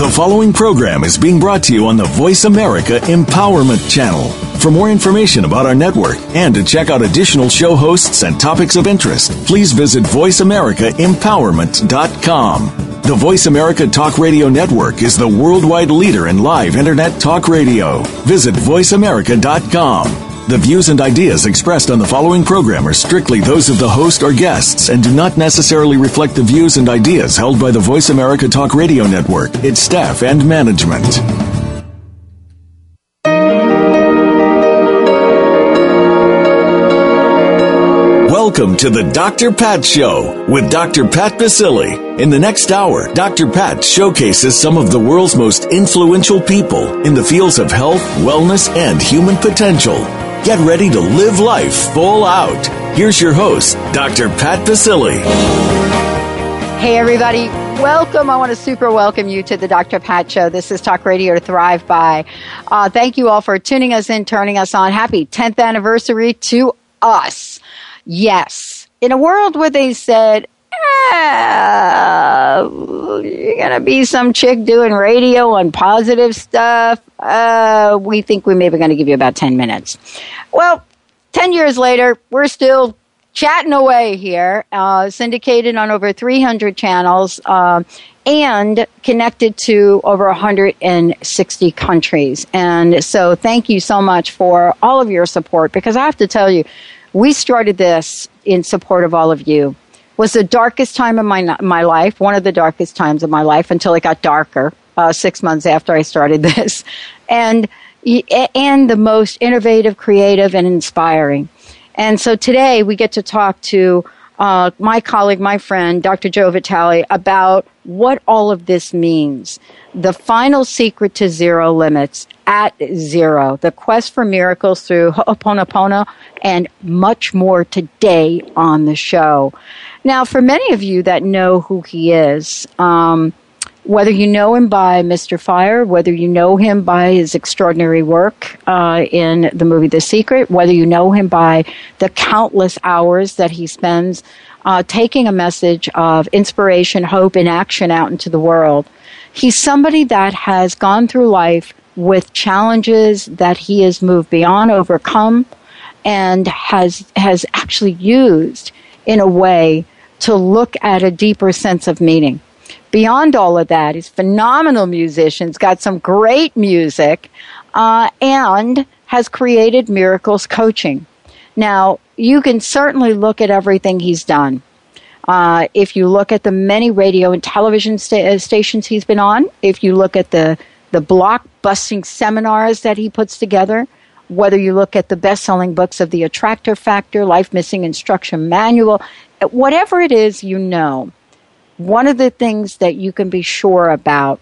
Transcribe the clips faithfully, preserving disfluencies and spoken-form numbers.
The following program is being brought to you on the Voice America Empowerment Channel. For more information about our network and to check out additional show hosts and topics of interest, please visit voice america empowerment dot com. The Voice America Talk Radio Network is the worldwide leader in live Internet talk radio. Visit voice america dot com. The views and ideas expressed on the following program are strictly those of the host or guests and do not necessarily reflect the views and ideas held by the Voice America Talk Radio Network, its staff, and management. Welcome to the Doctor Pat Show with Doctor Pat Baccili. In the next hour, Doctor Pat showcases some of the world's most influential people in the fields of health, wellness, and human potential. Get ready to live life full out. Here's your host, Doctor Pat Baccili. Hey, everybody. Welcome. I want to super welcome you to the Doctor Pat Show. This is Talk Radio to Thrive By. Uh, thank you all for tuning us in, turning us on. Happy tenth anniversary to us. Yes. In a world where they said, ah, you're going to be some chick doing radio on positive stuff, uh, we think we're maybe going to give you about ten minutes. Well, ten years later, we're still chatting away here, uh, syndicated on over three hundred channels, uh, and connected to over one hundred sixty countries. And so thank you so much for all of your support, because I have to tell you, we started this in support of all of you. It was the darkest time of my my life, one of the darkest times of my life, until it got darker uh, six months after I started this, and and the most innovative, creative, and inspiring. And so today we get to talk to uh, my colleague, my friend, Doctor Joe Vitale, about what all of this means. The final secret to zero limits at zero, the quest for miracles through Ho'oponopono, and much more today on the show. Now, for many of you that know who he is, um, whether you know him by Mister Fire, whether you know him by his extraordinary work uh, in the movie The Secret, whether you know him by the countless hours that he spends uh, taking a message of inspiration, hope, and action out into the world, he's somebody that has gone through life with challenges that he has moved beyond, overcome, and has has actually used in a way to look at a deeper sense of meaning. Beyond all of that, he's a phenomenal musician, he's got some great music, uh, and has created Miracles Coaching. Now, you can certainly look at everything he's done. Uh, if you look at the many radio and television sta- stations he's been on, if you look at the the blockbusting seminars that he puts together, whether you look at the best-selling books of The Attractor Factor, Life Missing Instruction Manual, whatever it is you know, one of the things that you can be sure about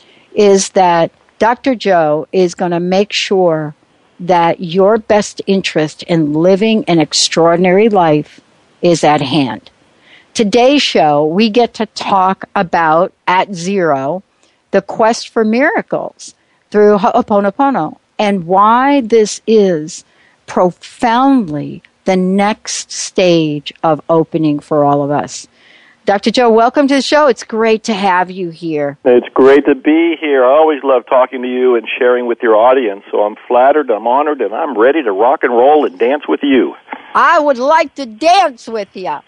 is that Doctor Joe is going to make sure that your best interest in living an extraordinary life is at hand. Today's show, we get to talk about, at zero, the quest for miracles through Ho'oponopono, and why this is profoundly the next stage of opening for all of us. Doctor Joe, welcome to the show. It's great to have you here. It's great to be here. I always love talking to you and sharing with your audience, so I'm flattered, I'm honored, and I'm ready to rock and roll and dance with you. I would like to dance with you. Uh,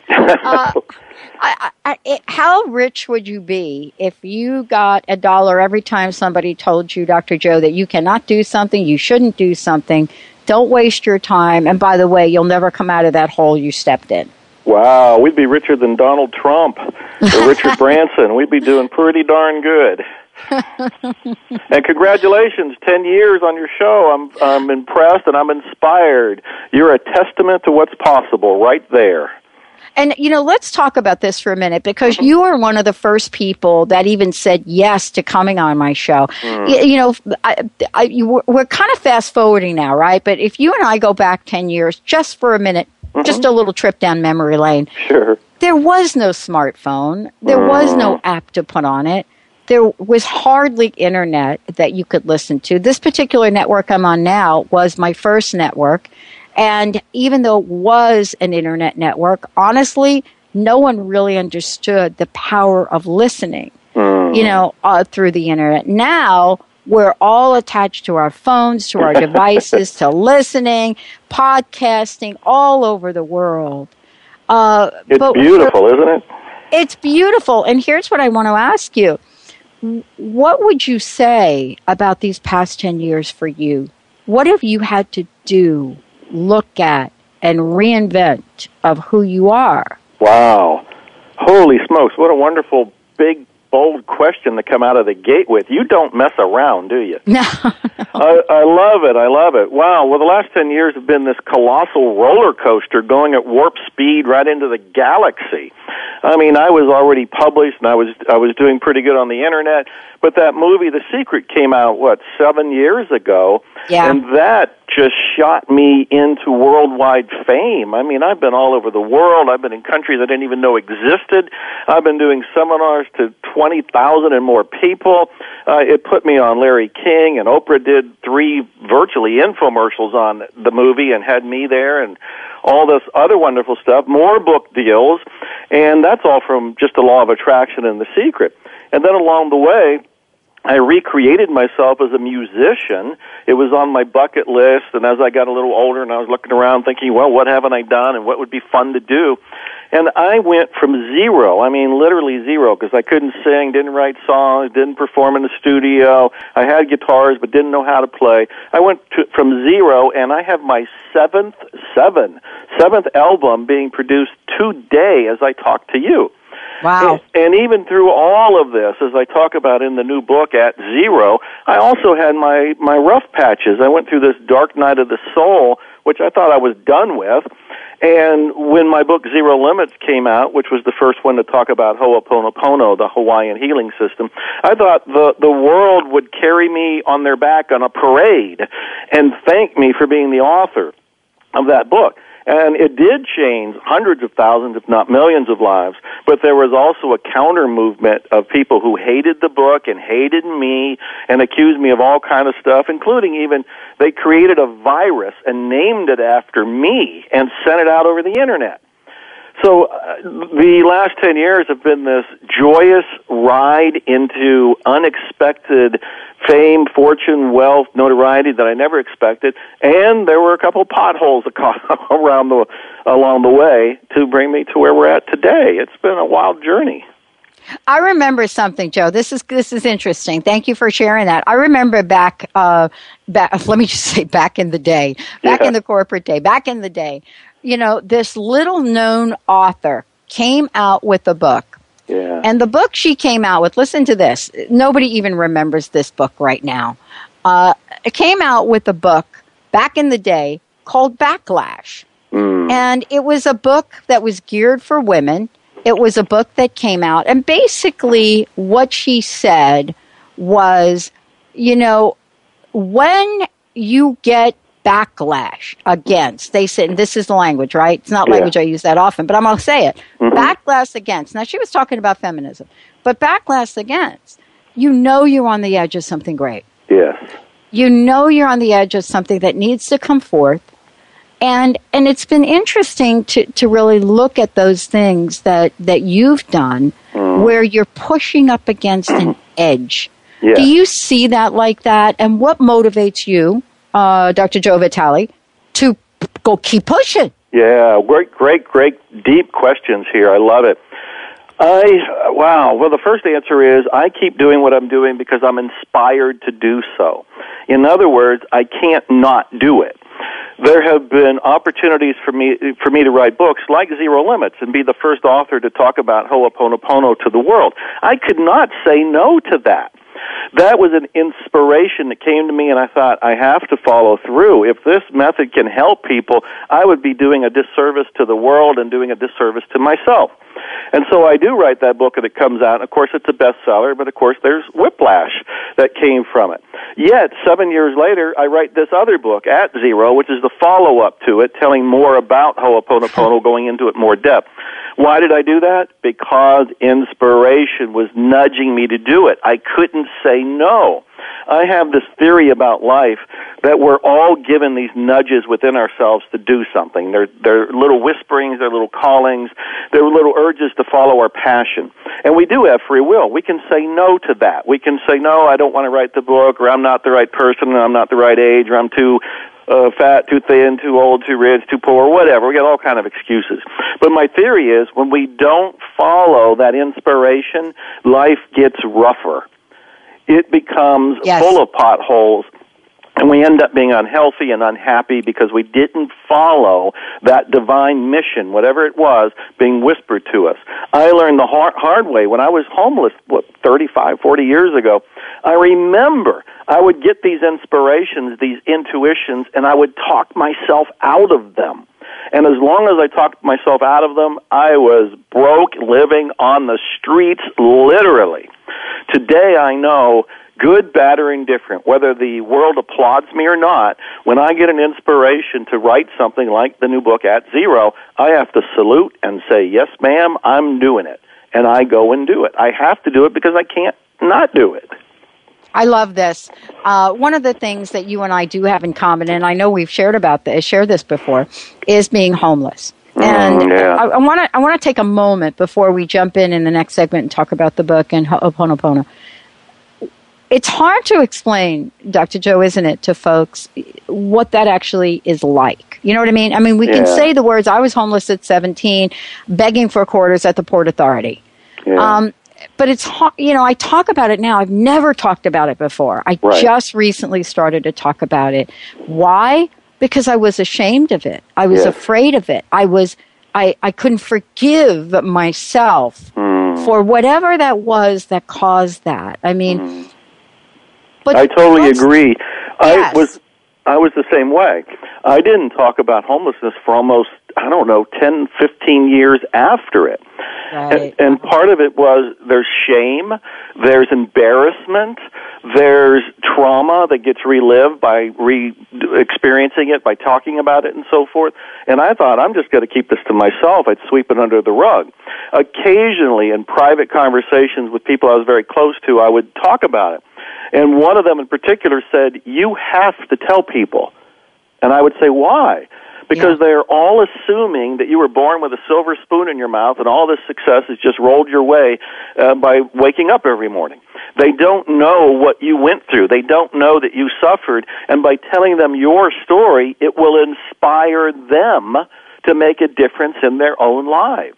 I, I, I, how rich would you be if you got a dollar every time somebody told you, Doctor Joe, that you cannot do something, you shouldn't do something, don't waste your time, and by the way, you'll never come out of that hole you stepped in? Wow, we'd be richer than Donald Trump or Richard Branson. We'd be doing pretty darn good. And congratulations, ten years on your show. I'm I'm impressed and I'm inspired. You're a testament to what's possible right there. And, you know, let's talk about this for a minute, because mm-hmm. you are one of the first people that even said yes to coming on my show. Mm. You, you know, I, I, you, we're kind of fast forwarding now, right? But if you and I go back ten years, just for a minute, mm-hmm. just a little trip down memory lane. Sure. There was no smartphone. There mm. was no app to put on it. There was hardly internet that you could listen to. This particular network I'm on now was my first network. And even though it was an internet network, honestly, no one really understood the power of listening. Mm. mm-hmm. you know, uh, through the internet. Now, we're all attached to our phones, to our devices, to listening, podcasting all over the world. Uh, it's but beautiful, for, isn't it? It's beautiful. And here's what I want to ask you. What would you say about these past ten years for you? What have you had to do, look at, and reinvent of who you are? Wow. Holy smokes, what a wonderful, big, bold question to come out of the gate with. You don't mess around, do you? No. I, I love it. I love it. Wow. Well, the last ten years have been this colossal roller coaster going at warp speed right into the galaxy. I mean, I was already published, and I was I was doing pretty good on the internet, but that movie, The Secret, came out, what, seven years ago? Yeah. And that just shot me into worldwide fame. I mean, I've been all over the world. I've been in countries I didn't even know existed. I've been doing seminars to twenty thousand and more people. Uh, it put me on Larry King, and Oprah did three virtually infomercials on the movie and had me there, and all this other wonderful stuff, more book deals, and that's all from just the law of attraction and The Secret. And then along the way, I recreated myself as a musician. It was on my bucket list, and as I got a little older and I was looking around thinking, well, what haven't I done and what would be fun to do? And I went from zero, I mean literally zero, because I couldn't sing, didn't write songs, didn't perform in the studio. I had guitars but didn't know how to play. I went to, from zero, and I have my seventh, seven, seventh album being produced today as I talk to you. Wow. And, and even through all of this, as I talk about in the new book, At Zero, I also had my, my rough patches. I went through this dark night of the soul, which I thought I was done with. And when my book Zero Limits came out, which was the first one to talk about Ho'oponopono, the Hawaiian healing system, I thought the, the world would carry me on their back on a parade and thank me for being the author of that book. And it did change hundreds of thousands, if not millions of lives, but there was also a counter movement of people who hated the book and hated me and accused me of all kind of stuff, including even they created a virus and named it after me and sent it out over the internet. So uh, the last ten years have been this joyous ride into unexpected fame, fortune, wealth, notoriety that I never expected, and there were a couple potholes around the along the way to bring me to where we're at today. It's been a wild journey. I remember something, Joe. This is this is interesting. Thank you for sharing that. I remember back, uh, back. Let me just say, back in the day, back yeah. in the corporate day, back in the day. You know, this little-known author came out with a book. Yeah. And the book she came out with, listen to this. Nobody even remembers this book right now. Uh, it came out with a book back in the day called Backlash. Mm. And it was a book that was geared for women. It was a book that came out. And basically what she said was, you know, when you get backlash against, they said, and this is the language, right? It's not yeah. language I use that often, but I'm going to say it. Mm-hmm. Backlash against. Now, she was talking about feminism, but backlash against, you know you're on the edge of something great. Yes. You know you're on the edge of something that needs to come forth. And and it's been interesting to, to really look at those things that, that you've done mm. where you're pushing up against an edge. Yeah. Do you see that like that? And what motivates you, Uh, Doctor Joe Vitale, to p- go keep pushing? Yeah, great, great, great, deep questions here. I love it. I, wow, well, the first answer is I keep doing what I'm doing because I'm inspired to do so. In other words, I can't not do it. There have been opportunities for me for me to write books like Zero Limits and be the first author to talk about Ho'oponopono to the world. I could not say no to that. That was an inspiration that came to me, and I thought, I have to follow through. If this method can help people, I would be doing a disservice to the world and doing a disservice to myself. And so I do write that book, and it comes out, and of course it's a bestseller, but of course there's whiplash that came from it. Yet, seven years later, I write this other book, At Zero, which is the follow-up to it, telling more about Ho'oponopono, going into it more depth. Why did I do that? Because inspiration was nudging me to do it. I couldn't say no. I have this theory about life that we're all given these nudges within ourselves to do something. They're, they're little whisperings, they're little callings, they're little urges to follow our passion. And we do have free will. We can say no to that. We can say, no, I don't want to write the book, or I'm not the right person, or I'm not the right age, or I'm too uh, fat, too thin, too old, too rich, too poor, whatever. We got all kind of excuses. But my theory is when we don't follow that inspiration, life gets rougher. It becomes yes. full of potholes. And we end up being unhealthy and unhappy because we didn't follow that divine mission, whatever it was, being whispered to us. I learned the hard, hard way when I was homeless, what, thirty-five, forty years ago. I remember I would get these inspirations, these intuitions, and I would talk myself out of them. And as long as I talked myself out of them, I was broke, living on the streets, literally. Today I know, good, bad, or indifferent, whether the world applauds me or not, when I get an inspiration to write something like the new book, At Zero, I have to salute and say, yes, ma'am, I'm doing it. And I go and do it. I have to do it because I can't not do it. I love this. Uh, one of the things that you and I do have in common, and I know we've shared about this, shared this before, is being homeless. And mm, yeah. I want to I want to take a moment before we jump in in the next segment and talk about the book and Ho'oponopono. It's hard to explain, Doctor Joe, isn't it, to folks what that actually is like. You know what I mean? I mean, we yeah. can say the words, I was homeless at seventeen, begging for quarters at the Port Authority. Yeah. Um, but it's, you know, I talk about it now. I've never talked about it before. I right. just recently started to talk about it. Why? Because I was ashamed of it. I was yes. afraid of it. I was, I, I couldn't forgive myself mm. for whatever that was that caused that. I mean, mm. but I totally agree. Yes. I was, I was the same way. I didn't talk about homelessness for almost, I don't know, ten, fifteen years after it. Right. And, and part of it was there's shame, there's embarrassment, there's trauma that gets relived by re-experiencing it, by talking about it and so forth. And I thought, I'm just going to keep this to myself. I'd sweep it under the rug. Occasionally, in private conversations with people I was very close to, I would talk about it. And one of them in particular said, you have to tell people. And I would say, why? Because yeah. they're all assuming that you were born with a silver spoon in your mouth and all this success has just rolled your way uh, by waking up every morning. They don't know what you went through. They don't know that you suffered. And by telling them your story, it will inspire them to make a difference in their own lives.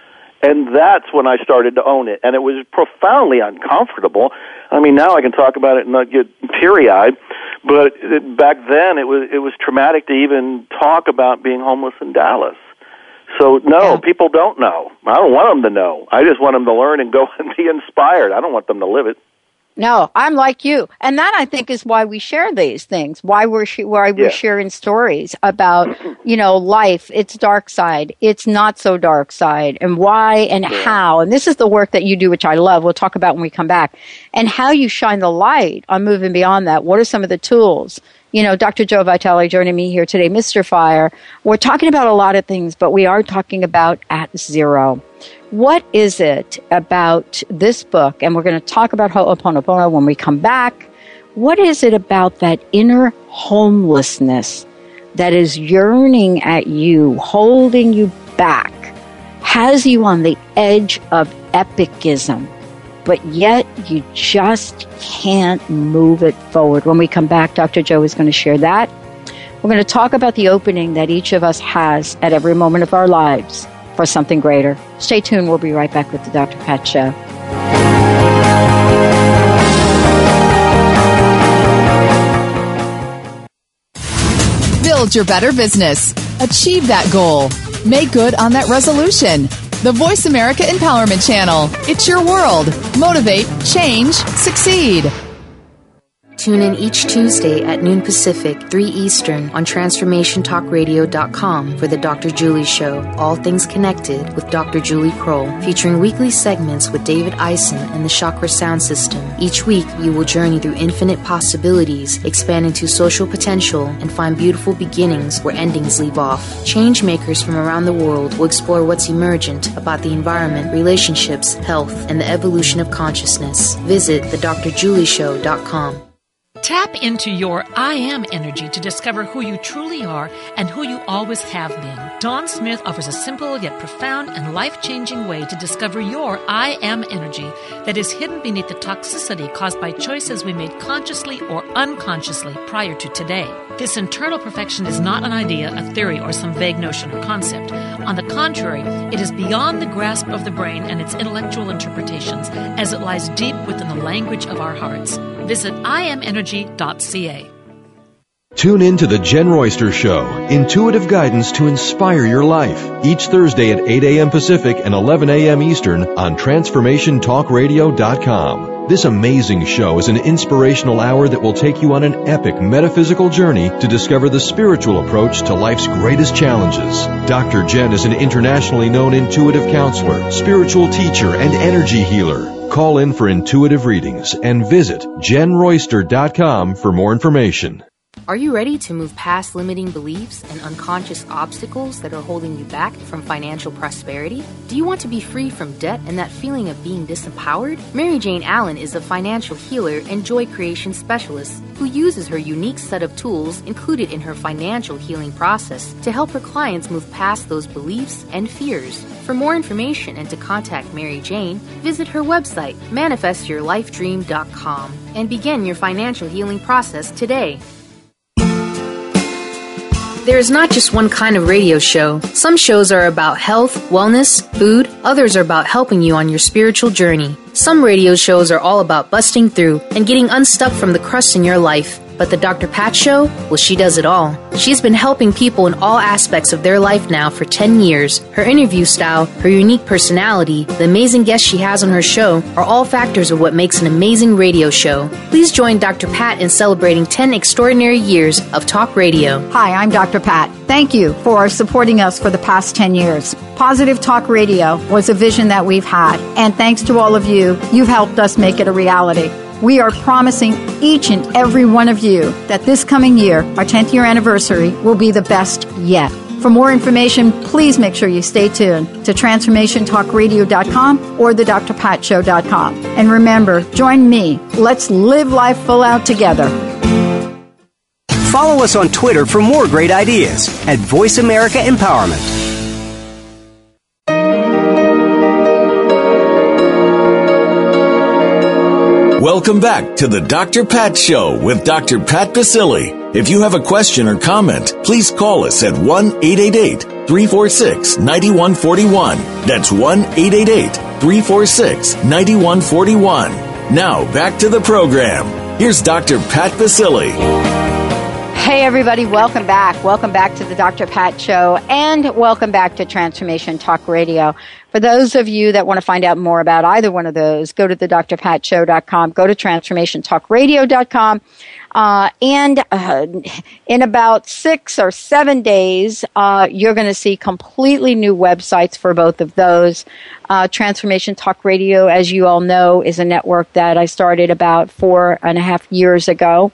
And that's when I started to own it. And it was profoundly uncomfortable. I mean, now I can talk about it and not get teary-eyed. But it, back then, it was it was traumatic to even talk about being homeless in Dallas. So, no, yeah. people don't know. I don't want them to know. I just want them to learn and go and be inspired. I don't want them to live it. No, I'm like you. And that, I think, is why we share these things, why we're, sh- why we're yeah. sharing stories about, you know, life, its dark side, its not so dark side, and why and yeah. how. And this is the work that you do, which I love. We'll talk about when we come back. And how you shine the light on moving beyond that. What are some of the tools? You know, Doctor Joe Vitale joining me here today, Mister Fire. We're talking about a lot of things, but we are talking about At Zero. What is it about this book, and we're going to talk about Ho'oponopono when we come back, what is it about that inner homelessness that is yearning at you, holding you back, has you on the edge of epicism, but yet you just can't move it forward? When we come back, Doctor Joe is going to share that. We're going to talk about the opening that each of us has at every moment of our lives for something greater. Stay tuned. We'll be right back with the Doctor Pat Show. Build your better business. Achieve that goal. Make good on that resolution. The Voice America Empowerment Channel. It's your world. Motivate, change, succeed. Tune in each Tuesday at noon Pacific, three Eastern on transformation talk radio dot com for the Doctor Julie Show, All Things Connected with Doctor Julie Kroll, featuring weekly segments with David Eisen and the Chakra Sound System. Each week, you will journey through infinite possibilities, expand into social potential, and find beautiful beginnings where endings leave off. Change makers from around the world will explore what's emergent about the environment, relationships, health, and the evolution of consciousness. Visit the dr julie show dot com. Tap into your I Am energy to discover who you truly are and who you always have been. Dawn Smith offers a simple yet profound and life-changing way to discover your I Am energy that is hidden beneath the toxicity caused by choices we made consciously or unconsciously prior to today. This internal perfection is not an idea, a theory, or some vague notion or concept. On the contrary, it is beyond the grasp of the brain and its intellectual interpretations, as it lies deep within the language of our hearts. Visit I am energy dot c a. Tune in to The Jen Royster Show, intuitive guidance to inspire your life, each Thursday at eight a.m. Pacific and eleven a.m. Eastern on transformation talk radio dot com. This amazing show is an inspirational hour that will take you on an epic metaphysical journey to discover the spiritual approach to life's greatest challenges. Doctor Jen is an internationally known intuitive counselor, spiritual teacher, and energy healer. Call in for intuitive readings and visit jen royster dot com for more information. Are you ready to move past limiting beliefs and unconscious obstacles that are holding you back from financial prosperity? Do you want to be free from debt and that feeling of being disempowered? Mary Jane Allen is a financial healer and joy creation specialist who uses her unique set of tools included in her financial healing process to help her clients move past those beliefs and fears. For more information and to contact Mary Jane, visit her website, manifest your life dream dot com, and begin your financial healing process today. There is not just one kind of radio show. Some shows are about health, wellness, food. Others are about helping you on your spiritual journey. Some radio shows are all about busting through and getting unstuck from the crust in your life. But the Doctor Pat Show? Well, she does it all. She's been helping people in all aspects of their life now for ten years. Her interview style, her unique personality, the amazing guests she has on her show are all factors of what makes an amazing radio show. Please join Doctor Pat in celebrating ten extraordinary years of talk radio. Hi, I'm Doctor Pat. Thank you for supporting us for the past ten years. Positive Talk Radio was a vision that we've had, and thanks to all of you, you've helped us make it a reality. We are promising each and every one of you that this coming year, our tenth year anniversary, will be the best yet. For more information, please make sure you stay tuned to transformation talk radio dot com or the dr pat show dot com. And remember, join me. Let's live life full out together. Follow us on Twitter for more great ideas at Voice America Empowerment. Welcome back to the Doctor Pat Show with Doctor Pat Baccili. If you have a question or comment, please call us at one eight eight eight, three four six, nine one four one. That's one eight eight eight, three four six, nine one four one. Now, back to the program. Here's Doctor Pat Baccili. Hey, everybody. Welcome back. Welcome back to the Doctor Pat Show, and welcome back to Transformation Talk Radio. For those of you that want to find out more about either one of those, go to the dr pat show dot com, go to transformation talk radio dot com, uh, and uh, in about six or seven days, uh, you're going to see completely new websites for both of those. Uh, Transformation Talk Radio, as you all know, is a network that I started about four and a half years ago,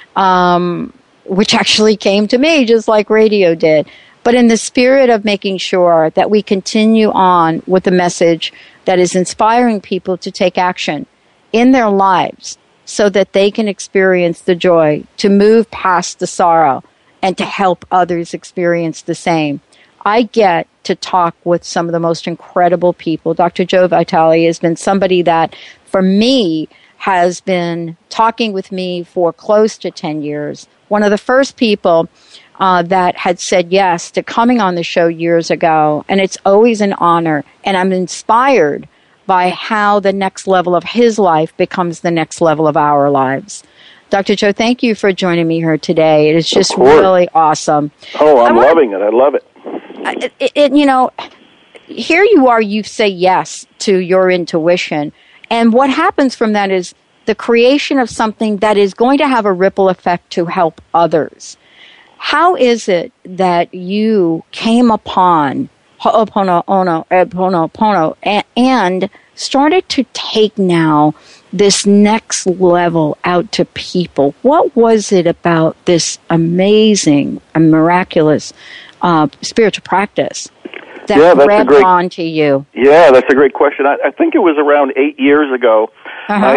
um, which actually came to me just like radio did. But in the spirit of making sure that we continue on with a message that is inspiring people to take action in their lives so that they can experience the joy, to move past the sorrow, and to help others experience the same. I get to talk with some of the most incredible people. Doctor Joe Vitale has been somebody that, for me, has been talking with me for close to ten years. One of the first people Uh, that had said yes to coming on the show years ago, and it's always an honor, and I'm inspired by how the next level of his life becomes the next level of our lives. Doctor Joe, thank you for joining me here today. It is just really awesome. Oh, I'm wanna, loving it. I love it. It, it, it. You know, here you are, you say yes to your intuition, and what happens from that is the creation of something that is going to have a ripple effect to help others. How is it that you came upon Ho'oponopono, Ho'oponopono, and started to take now this next level out to people? What was it about this amazing and miraculous uh, spiritual practice that yeah, that's grabbed a great, on to you? Yeah, that's a great question. I, I think it was around eight years ago. Uh-huh. I had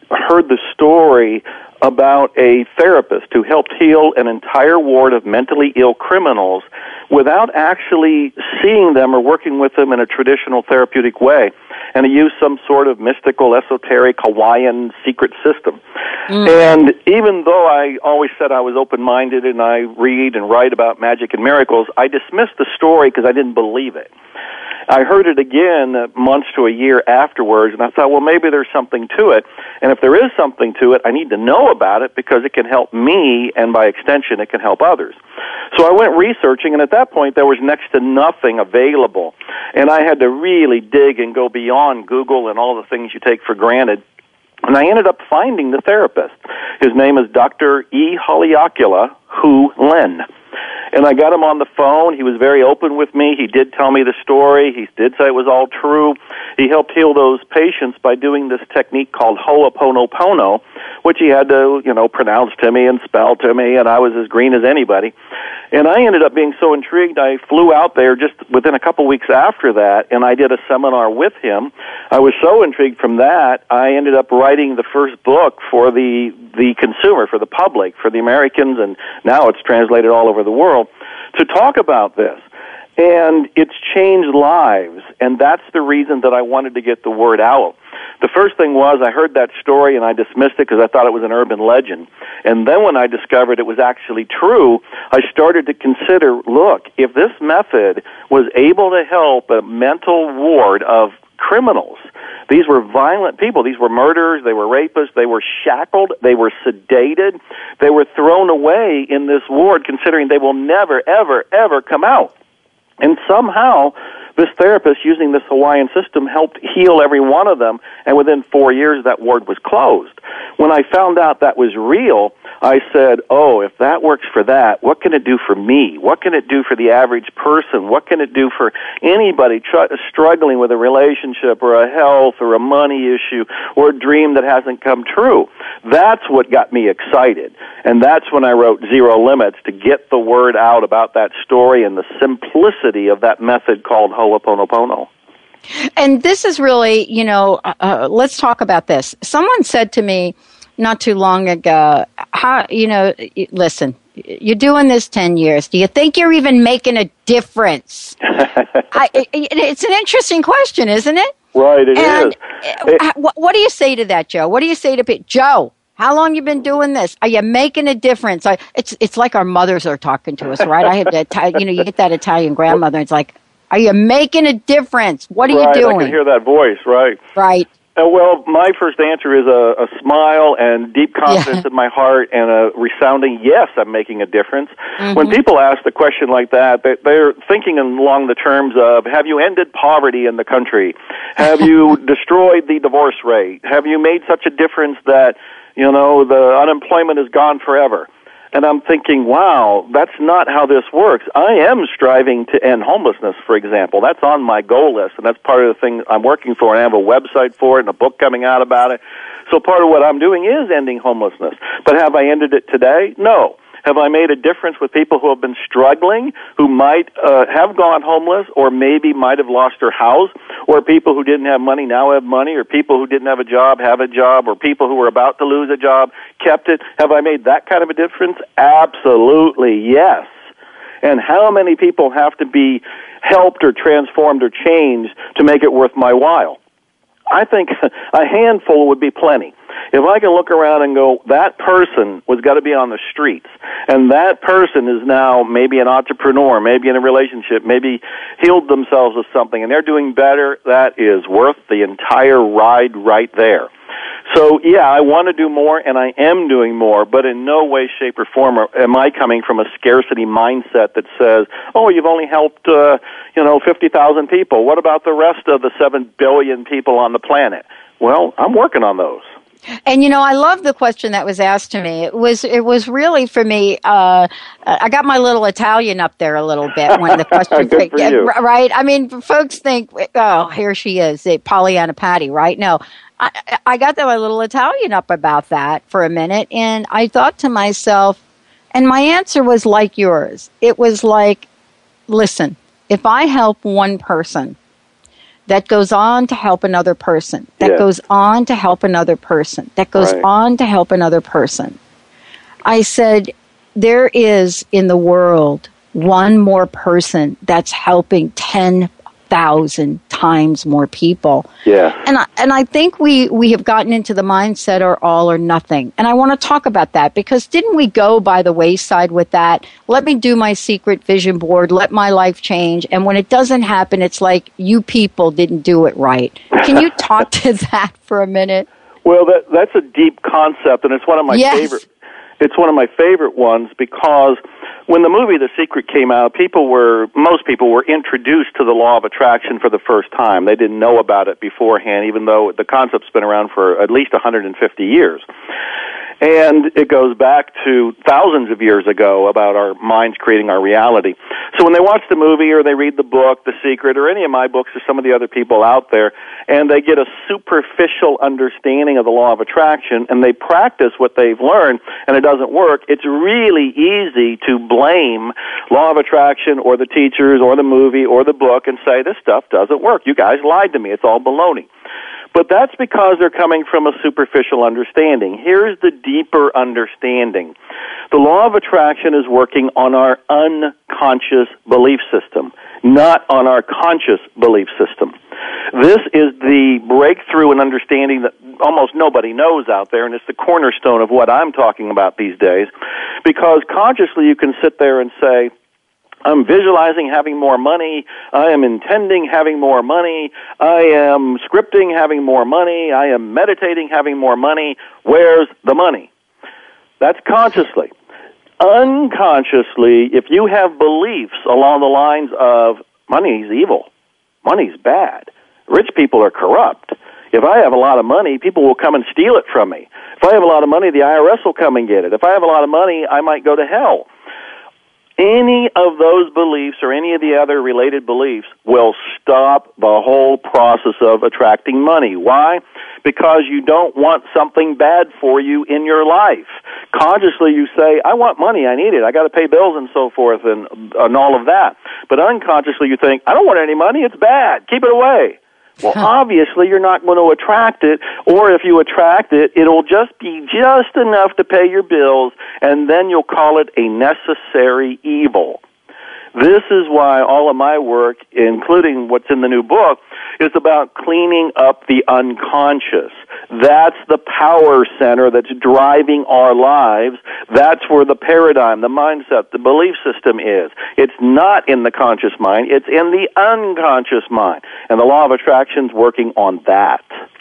heard the story about a therapist who helped heal an entire ward of mentally ill criminals without actually seeing them or working with them in a traditional therapeutic way. And he used some sort of mystical, esoteric, Hawaiian secret system. Mm. And even though I always said I was open-minded and I read and write about magic and miracles, I dismissed the story because I didn't believe it. I heard it again months to a year afterwards, and I thought, well, maybe there's something to it. And if there is something to it, I need to know about it because it can help me, and by extension, it can help others. So I went researching, and at that point, there was next to nothing available. And I had to really dig and go beyond Google and all the things you take for granted. And I ended up finding the therapist. His name is Doctor E. Haleakala Hu Len. And I got him on the phone. He was very open with me. He did tell me the story. He did say it was all true. He helped heal those patients by doing this technique called Ho'oponopono, which he had to, you know, pronounce to me and spell to me, and I was as green as anybody. And I ended up being so intrigued, I flew out there just within a couple weeks after that, and I did a seminar with him. I was so intrigued from that, I ended up writing the first book for the the consumer, for the public, for the Americans, and now it's translated all over the world, to talk about this. And it's changed lives, and that's the reason that I wanted to get the word out. The first thing was I heard that story and I dismissed it because I thought it was an urban legend. And then when I discovered it was actually true, I started to consider, look, if this method was able to help a mental ward of criminals, these were violent people, these were murderers, they were rapists, they were shackled, they were sedated, they were thrown away in this ward considering they will never, ever, ever come out. And somehow, this therapist, using this Hawaiian system, helped heal every one of them, and within four years, that ward was closed. When I found out that was real, I said, oh, if that works for that, what can it do for me? What can it do for the average person? What can it do for anybody tr- struggling with a relationship or a health or a money issue or a dream that hasn't come true? That's what got me excited. And that's when I wrote Zero Limits, to get the word out about that story and the simplicity of that method called Ho'oponopono. And this is really, you know, uh, let's talk about this. Someone said to me not too long ago, how, you know, listen, you're doing this ten years. Do you think you're even making a difference? I, it, it's an interesting question, isn't it? Right, it and is. It, what, what do you say to that, Joe? What do you say to people? Joe, how long you been doing this? Are you making a difference? I, it's it's like our mothers are talking to us, right? I have that, you know, you get that Italian grandmother. It's like, are you making a difference? What are right, you doing? I can hear that voice, right? Right. Uh, well, my first answer is a, a smile and deep confidence yeah. in my heart and a resounding yes, I'm making a difference. Mm-hmm. When people ask the question like that, they, they're thinking along the terms of, have you ended poverty in the country? Have you destroyed the divorce rate? Have you made such a difference that, you know, the unemployment is gone forever? And I'm thinking, wow, that's not how this works. I am striving to end homelessness, for example. That's on my goal list, and that's part of the thing I'm working for. And I have a website for it and a book coming out about it. So part of what I'm doing is ending homelessness. But have I ended it today? No. Have I made a difference with people who have been struggling, who might uh, have gone homeless, or maybe might have lost their house, or people who didn't have money now have money, or people who didn't have a job have a job, or people who were about to lose a job kept it? Have I made that kind of a difference? Absolutely, yes. And how many people have to be helped or transformed or changed to make it worth my while? I think a handful would be plenty. If I can look around and go, that person was got to be on the streets, and that person is now maybe an entrepreneur, maybe in a relationship, maybe healed themselves of something, and they're doing better, that is worth the entire ride right there. So, yeah, I want to do more, and I am doing more, but in no way, shape, or form am I coming from a scarcity mindset that says, oh, you've only helped, uh, you know, fifty thousand people. What about the rest of the seven billion people on the planet? Well, I'm working on those. And, you know, I love the question that was asked to me. It was it was really, for me, uh, I got my little Italian up there a little bit when the question Good for you. Right? I mean, folks think, oh, here she is, Pollyanna Patty, right? No, I, I got my little Italian up about that for a minute, and I thought to myself, and my answer was like yours. It was like, listen, if I help one person that goes on to help another person, that Yes. goes on to help another person, that goes Right. on to help another person. I said, there is in the world one more person that's helping ten thousand times more people. Yeah. And I, and I think we, we have gotten into the mindset or all or nothing. And I want to talk about that because didn't we go by the wayside with that? Let me do my secret vision board. Let my life change. And when it doesn't happen, it's like you people didn't do it right. Can you talk to that for a minute? Well, that that's a deep concept, and it's one of my Yes. favorite. It's one of my favorite ones because when the movie The Secret came out, people were most people were introduced to the law of attraction for the first time. They didn't know about it beforehand, even though the concept's been around for at least one hundred fifty years. And it goes back to thousands of years ago about our minds creating our reality. So when they watch the movie or they read the book, The Secret, or any of my books or some of the other people out there, and they get a superficial understanding of the law of attraction and they practice what they've learned and it doesn't work, it's really easy to blame law of attraction or the teachers or the movie or the book and say, this stuff doesn't work. You guys lied to me. It's all baloney. But that's because they're coming from a superficial understanding. Here's the deeper understanding. The law of attraction is working on our unconscious belief system, not on our conscious belief system. This is the breakthrough in understanding that almost nobody knows out there, and it's the cornerstone of what I'm talking about these days, because consciously you can sit there and say, I'm visualizing having more money. I am intending having more money. I am scripting having more money. I am meditating having more money. Where's the money? That's consciously. Unconsciously, if you have beliefs along the lines of money's evil, money's bad, rich people are corrupt. If I have a lot of money, people will come and steal it from me. If I have a lot of money, the I R S will come and get it. If I have a lot of money, I might go to hell. Any of those beliefs or any of the other related beliefs will stop the whole process of attracting money. Why? Because you don't want something bad for you in your life. Consciously you say, I want money, I need it, I got to pay bills and so forth and, and all of that. But unconsciously you think, I don't want any money, it's bad, keep it away. Well, obviously, you're not going to attract it, or if you attract it, it'll just be just enough to pay your bills, and then you'll call it a necessary evil. This is why all of my work, including what's in the new book, is about cleaning up the unconscious. That's the power center that's driving our lives. That's where the paradigm, the mindset, the belief system is. It's not in the conscious mind. It's in the unconscious mind. And the law of attraction is working on that.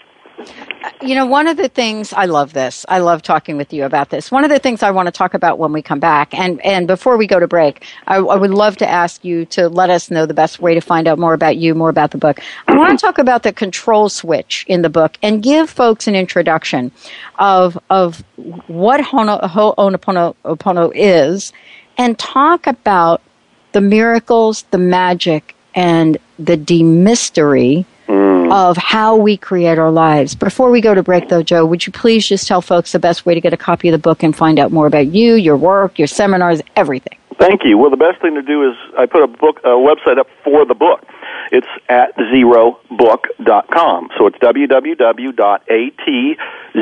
You know, one of the things, I love this. I love talking with you about this. One of the things I want to talk about when we come back, and, and before we go to break, I, I would love to ask you to let us know the best way to find out more about you, more about the book. I want to talk about the control switch in the book and give folks an introduction of of what Ho'oponopono is, and talk about the miracles, the magic, and the demystery of how we create our lives. Before we go to break, though, Joe, would you please just tell folks the best way to get a copy of the book and find out more about you, your work, your seminars, everything? Thank you. Well, the best thing to do is I put a book, a website up for the book. It's at zero book dot com. So it's w w w dot a t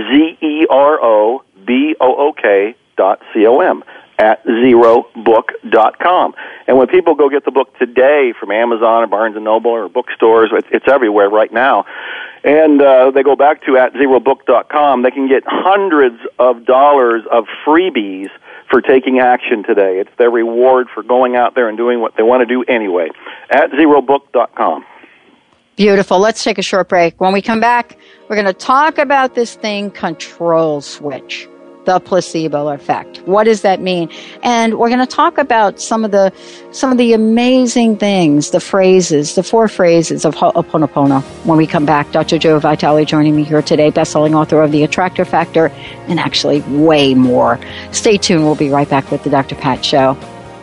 zero book dot com. At zero book dot com. And when people go get the book today from Amazon or Barnes and Noble or bookstores, it's, it's everywhere right now, and uh, they go back to at zero book dot com, they can get hundreds of dollars of freebies for taking action today. It's their reward for going out there and doing what they want to do anyway. At zero book dot com. Beautiful. Let's take a short break. When we come back, we're going to talk about this thing, control switch. The placebo effect. What does that mean? And we're going to talk about some of the some of the amazing things, the phrases, the four phrases of Ho'oponopono when we come back. Doctor Joe Vitale joining me here today, best-selling author of The Attractor Factor, and actually way more. Stay tuned. We'll be right back with the Doctor Pat Show.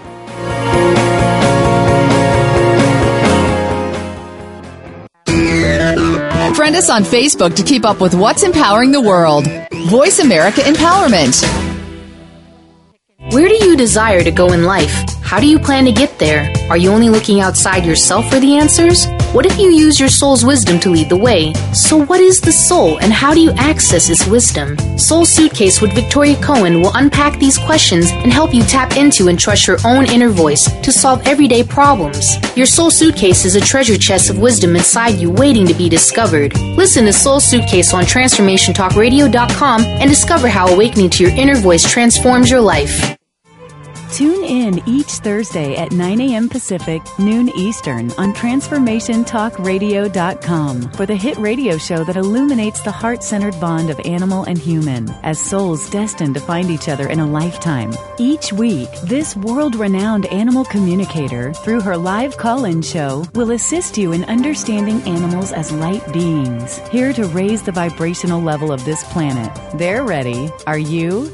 Friend us on Facebook to keep up with what's empowering the world. Voice America Empowerment. Where do you desire to go in life? How do you plan to get there? Are you only looking outside yourself for the answers? What if you use your soul's wisdom to lead the way? So what is the soul and how do you access its wisdom? Soul Suitcase with Victoria Cohen will unpack these questions and help you tap into and trust your own inner voice to solve everyday problems. Your Soul Suitcase is a treasure chest of wisdom inside you waiting to be discovered. Listen to Soul Suitcase on transformation talk radio dot com and discover how awakening to your inner voice transforms your life. Tune in each Thursday at nine a.m. Pacific, noon Eastern on transformation talk radio dot com for the hit radio show that illuminates the heart-centered bond of animal and human as souls destined to find each other in a lifetime. Each week, this world-renowned animal communicator, through her live call-in show, will assist you in understanding animals as light beings, here to raise the vibrational level of this planet. They're ready. Are you?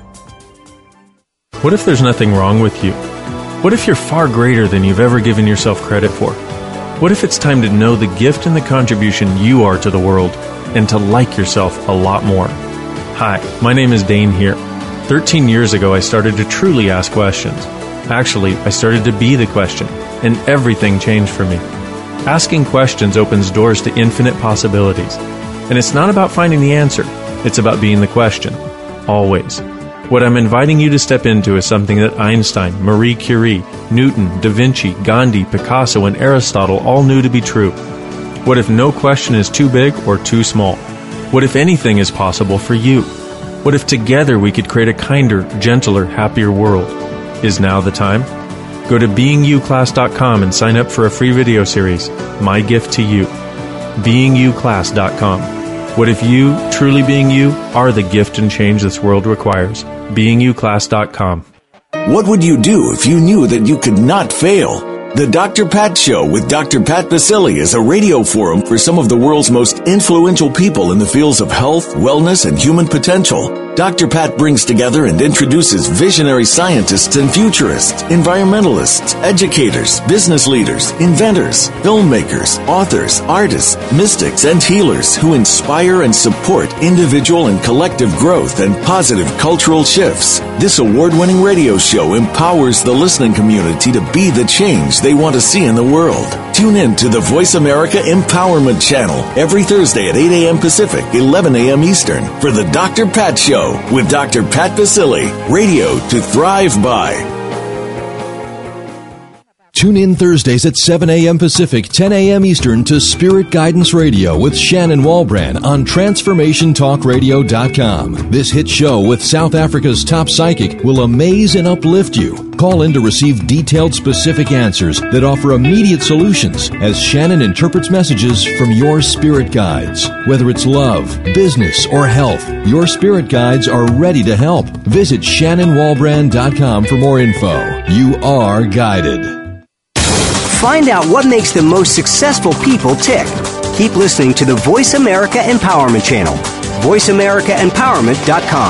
What if there's nothing wrong with you? What if you're far greater than you've ever given yourself credit for? What if it's time to know the gift and the contribution you are to the world and to like yourself a lot more? Hi, my name is Dane here. thirteen years ago, I started to truly ask questions. Actually, I started to be the question, and everything changed for me. Asking questions opens doors to infinite possibilities. And it's not about finding the answer. It's about being the question. Always. What I'm inviting you to step into is something that Einstein, Marie Curie, Newton, Da Vinci, Gandhi, Picasso, and Aristotle all knew to be true. What if no question is too big or too small? What if anything is possible for you? What if together we could create a kinder, gentler, happier world? Is now the time? Go to being you class dot com and sign up for a free video series, My Gift to You. being you class dot com. What if you, truly being you, are the gift and change this world requires? being you class dot com. What would you do if you knew that you could not fail? The Doctor Pat Show with Doctor Pat Baccili is a radio forum for some of the world's most influential people in the fields of health, wellness, and human potential. Doctor Pat brings together and introduces visionary scientists and futurists, environmentalists, educators, business leaders, inventors, filmmakers, authors, artists, mystics, and healers who inspire and support individual and collective growth and positive cultural shifts. This award-winning radio show empowers the listening community to be the change they want to see in the world. Tune in to the Voice America Empowerment Channel every Thursday at eight a.m. Pacific, eleven a.m. Eastern for the Doctor Pat Show with Doctor Pat Baccili. Radio to thrive by. Tune in Thursdays at seven a.m. Pacific, ten a.m. Eastern to Spirit Guidance Radio with Shannon Walbrand on transformation talk radio dot com. This hit show with South Africa's top psychic will amaze and uplift you. Call in to receive detailed, specific answers that offer immediate solutions as Shannon interprets messages from your spirit guides. Whether it's love, business, or health, your spirit guides are ready to help. Visit shannon walbrand dot com for more info. You are guided. Find out what makes the most successful people tick. Keep listening to the Voice America Empowerment Channel. voice america empowerment dot com.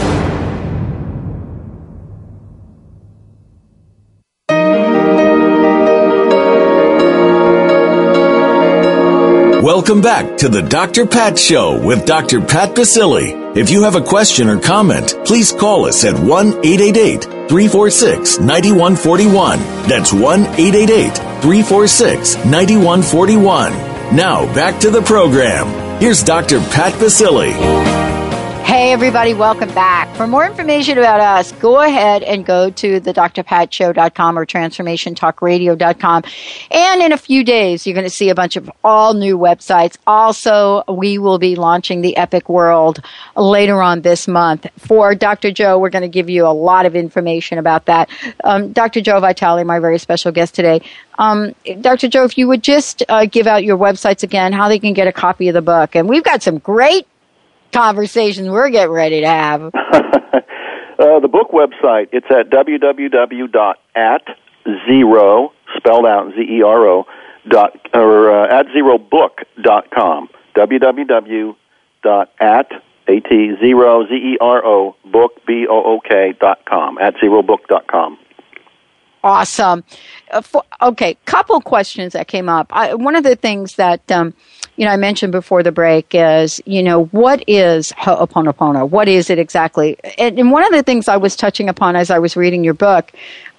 Welcome back to the Doctor Pat Show with Doctor Pat Baccili. If you have a question or comment, please call us at one eight eight eight, three four six, nine one four one. That's one eight eight eight, three four six, nine one four one. Now, back to the program. Here's Doctor Pat Baccili. Hey, everybody, welcome back. For more information about us, go ahead and go to the d r pat show dot com or transformation talk radio dot com. And in a few days, you're going to see a bunch of all new websites. Also, we will be launching the Epic World later on this month. For Doctor Joe, we're going to give you a lot of information about that. Um, Doctor Joe Vitale, my very special guest today. Um, Doctor Joe, if you would just uh, give out your websites again, how they can get a copy of the book. And we've got some great conversations we're getting ready to have. uh, the book website, it's at w w w dot at zero, spelled out Z E R O, dot, or uh, at zero book dot com. w w w dot at zero, Z E R O, book, B O O K, dot com, at zero book dot com. Awesome. Uh, for, okay, couple questions that came up. I, one of the things that um, you know I mentioned before the break is, you know, what is Ho'oponopono? What is it exactly? And, and one of the things I was touching upon as I was reading your book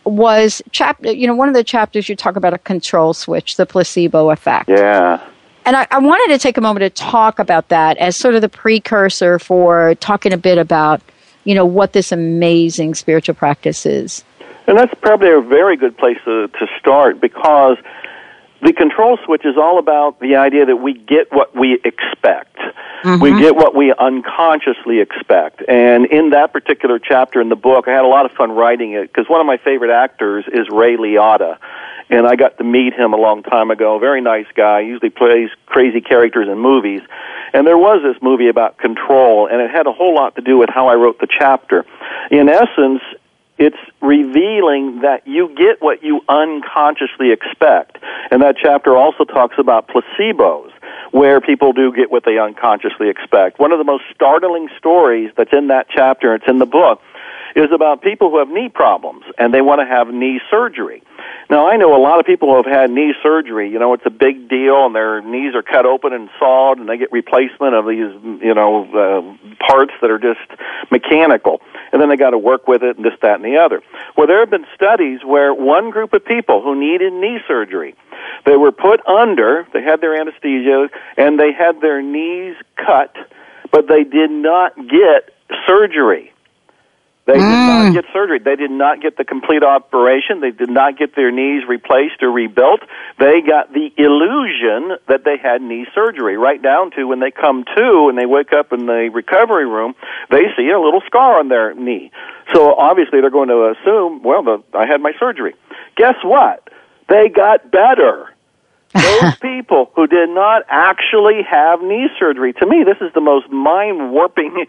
was chapter. You know, one of the chapters you talk about a control switch, the placebo effect. Yeah. And I, I wanted to take a moment to talk about that as sort of the precursor for talking a bit about, you know, what this amazing spiritual practice is. And that's probably a very good place to, to start, because the control switch is all about the idea that we get what we expect. Mm-hmm. We get what we unconsciously expect. And in that particular chapter in the book, I had a lot of fun writing it, because one of my favorite actors is Ray Liotta. And I got to meet him a long time ago. Very nice guy. He usually plays crazy characters in movies. And there was this movie about control, and it had a whole lot to do with how I wrote the chapter. In essence, it's revealing that you get what you unconsciously expect. And that chapter also talks about placebos, where people do get what they unconsciously expect. One of the most startling stories that's in that chapter, it's in the book, is about people who have knee problems, and they want to have knee surgery. Now, I know a lot of people who have had knee surgery. You know, it's a big deal, and their knees are cut open and sawed, and they get replacement of these, you know, uh, parts that are just mechanical. And then they got to work with it and this, that, and the other. Well, there have been studies where one group of people who needed knee surgery, they were put under, they had their anesthesia, and they had their knees cut, but they did not get surgery. They did Mm. not get surgery. They did not get the complete operation. They did not get their knees replaced or rebuilt. They got the illusion that they had knee surgery, right down to when they come to and they wake up in the recovery room, they see a little scar on their knee. So obviously they're going to assume, well, the, I had my surgery. Guess what? They got better. Those people who did not actually have knee surgery, to me, this is the most mind-warping